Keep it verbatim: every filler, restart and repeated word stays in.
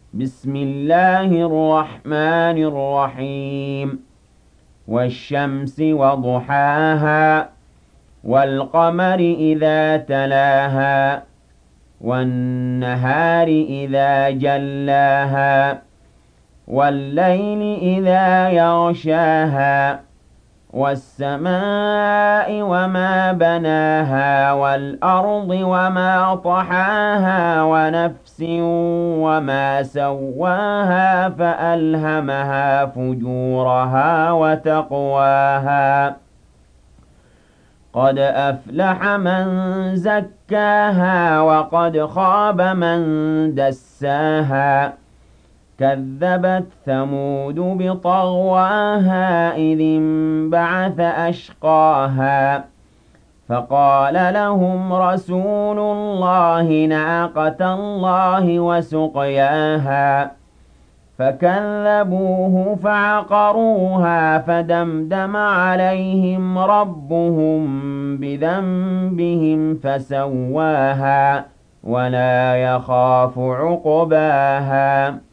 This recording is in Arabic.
بسم الله الرحمن الرحيم والشمس وضحاها والقمر إذا تلاها والنهار إذا جلاها والليل إذا يغشاها والسماء وما بناها والأرض وما طحاها ونفس وما سواها فألهمها فجورها وتقواها قد أفلح من زكاها وقد خاب من دساها كذبت ثمود بطغواها إذ انبعث أشقاها فقال لهم رسول الله ناقة الله وسقياها فكذبوه فعقروها فدمدم عليهم ربهم بذنبهم فسواها ولا يخاف عقباها